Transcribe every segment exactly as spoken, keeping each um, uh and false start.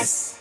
S.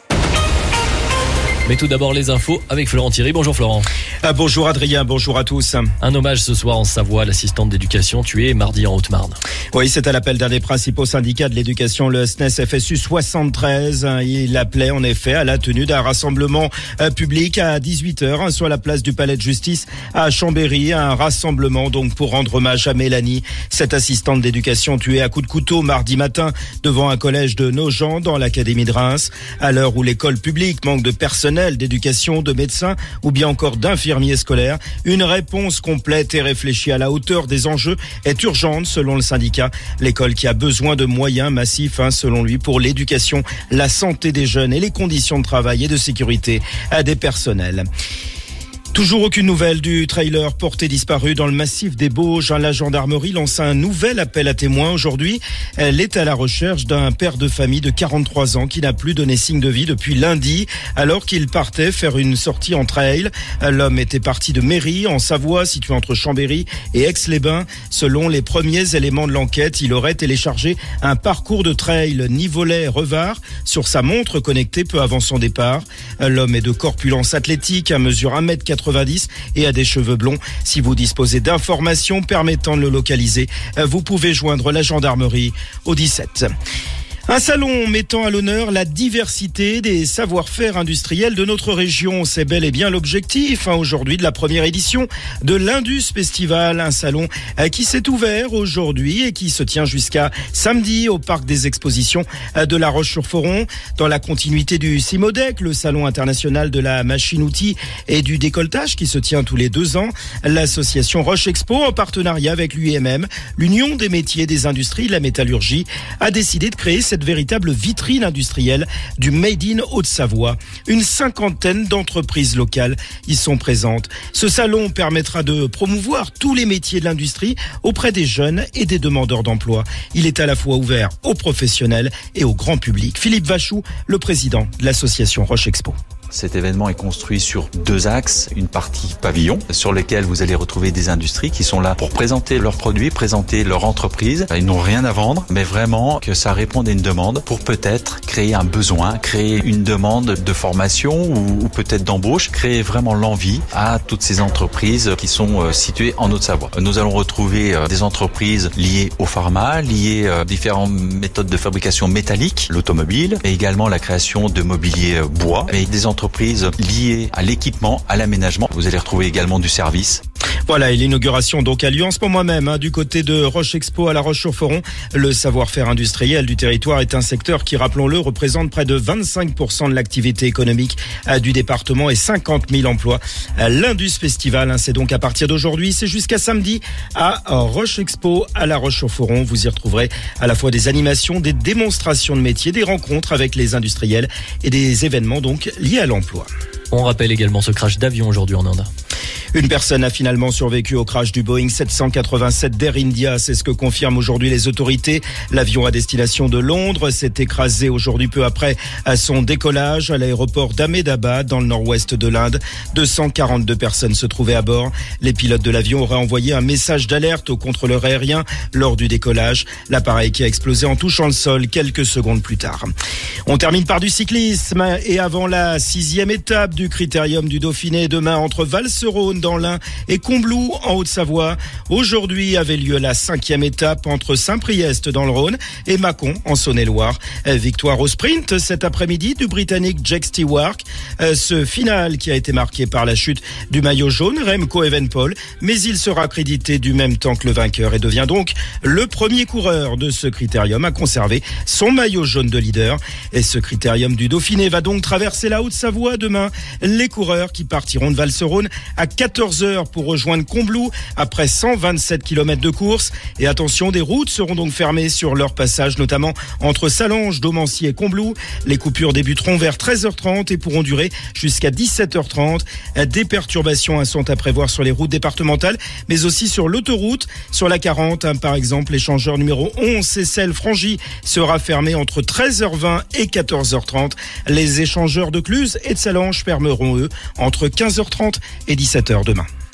Mais tout d'abord les infos avec Florent Thierry. Bonjour Florent. Ah, bonjour Adrien, bonjour à tous. Un hommage ce soir en Savoie à l'assistante d'éducation tuée mardi en Haute-Marne. Oui, c'est à l'appel d'un des principaux syndicats de l'éducation, le S N E S F S U soixante-treize. Il appelait en effet à la tenue d'un rassemblement public à dix-huit heures, soit à la place du Palais de Justice à Chambéry. Un rassemblement donc pour rendre hommage à Mélanie, cette assistante d'éducation tuée à coups de couteau mardi matin devant un collège de Nogent dans l'académie de Reims. À l'heure où l'école publique manque de personnel, d'éducation, de médecins ou bien encore d'infirmiers scolaires, une réponse complète et réfléchie à la hauteur des enjeux est urgente selon le syndicat. L'école qui a besoin de moyens massifs, hein, selon lui, pour l'éducation, la santé des jeunes et les conditions de travail et de sécurité à des personnels. Toujours aucune nouvelle du trailer porté disparu dans le massif des Bauges. La gendarmerie lance un nouvel appel à témoins aujourd'hui. Elle est à la recherche d'un père de famille de quarante-trois ans qui n'a plus donné signe de vie depuis lundi alors qu'il partait faire une sortie en trail. L'homme était parti de Méry en Savoie, située entre Chambéry et Aix-les-Bains. Selon les premiers éléments de l'enquête, il aurait téléchargé un parcours de trail Nivolet-Revard sur sa montre connectée peu avant son départ. L'homme est de corpulence athlétique, mesure un mètre quatre-vingts et a des cheveux blonds. Si vous disposez d'informations permettant de le localiser, vous pouvez joindre la gendarmerie au dix-sept. Un salon mettant à l'honneur la diversité des savoir-faire industriels de notre région. C'est bel et bien l'objectif hein, aujourd'hui de la première édition de l'Indus Festival. Un salon euh, qui s'est ouvert aujourd'hui et qui se tient jusqu'à samedi au Parc des Expositions euh, de La Roche-sur-Foron. Dans la continuité du CIMODEC, le salon international de la machine-outil et du décolletage qui se tient tous les deux ans, l'association Roche Expo, en partenariat avec l'U M M, l'Union des métiers des industries de la métallurgie, a décidé de créer cette véritable vitrine industrielle du Made in Haute-Savoie. Une cinquantaine d'entreprises locales y sont présentes. Ce salon permettra de promouvoir tous les métiers de l'industrie auprès des jeunes et des demandeurs d'emploi. Il est à la fois ouvert aux professionnels et au grand public. Philippe Vachou, le président de l'association Roche Expo. Cet événement est construit sur deux axes, une partie pavillon sur lequel vous allez retrouver des industries qui sont là pour présenter leurs produits, présenter leur entreprise. Ils n'ont rien à vendre, mais vraiment que ça réponde à une demande pour peut-être créer un besoin, créer une demande de formation ou, ou peut-être d'embauche, créer vraiment l'envie à toutes ces entreprises qui sont situées en Haute-Savoie. Nous allons retrouver des entreprises liées au pharma, liées à différentes méthodes de fabrication métallique, l'automobile, mais également la création de mobilier bois, et des entreprises entreprises liées à l'équipement, à l'aménagement. Vous allez retrouver également du service. Voilà, et l'inauguration donc a lieu en ce moment même hein, du côté de Roche Expo à La Roche-sur-Foron. Le savoir-faire industriel du territoire est un secteur qui, rappelons-le, représente près de vingt-cinq pour cent de l'activité économique euh, du département et cinquante mille emplois. Euh, L'Indus Festival, hein, c'est donc à partir d'aujourd'hui, c'est jusqu'à samedi à Roche Expo à La Roche-sur-Foron. Vous y retrouverez à la fois des animations, des démonstrations de métiers, des rencontres avec les industriels et des événements donc liés à l'emploi. On rappelle également ce crash d'avion aujourd'hui en Inde. Une personne a finalement survécu au crash du Boeing sept cent quatre-vingt-sept d'Air India. C'est ce que confirment aujourd'hui les autorités. L'avion à destination de Londres s'est écrasé aujourd'hui peu après à son décollage à l'aéroport d'Ahmedabad dans le nord-ouest de l'Inde. deux cent quarante-deux personnes se trouvaient à bord. Les pilotes de l'avion auraient envoyé un message d'alerte au contrôleur aérien lors du décollage. L'appareil qui a explosé en touchant le sol quelques secondes plus tard. On termine par du cyclisme et avant la sixième étape du Critérium du Dauphiné demain entre Val-Serone dans l'Ain et Combloux en Haute-Savoie. Aujourd'hui avait lieu la cinquième étape entre Saint-Priest dans le Rhône et Mâcon en Saône-et-Loire. Victoire au sprint cet après-midi du Britannique Jack Stewart. Ce final qui a été marqué par la chute du maillot jaune Remco Evenepoel, mais il sera crédité du même temps que le vainqueur et devient donc le premier coureur de ce critérium à conserver son maillot jaune de leader. Et ce critérium du Dauphiné va donc traverser la Haute-Savoie demain. Les coureurs qui partiront de Val-Serone à quatorze heures pour rejoindre Combloux après cent vingt-sept kilomètres de course. Et attention, des routes seront donc fermées sur leur passage, notamment entre Salange, Domancy et Combloux. Les coupures débuteront vers treize heures trente et pourront durer jusqu'à dix-sept heures trente. Des perturbations sont à prévoir sur les routes départementales, mais aussi sur l'autoroute. Sur la quarante, par exemple, l'échangeur numéro onze, Seyssel-Frangy, sera fermé entre treize heures vingt et quatorze heures trente. Les échangeurs de Cluse et de Salange fermeront, eux, entre quinze heures trente et dix-sept heures demain.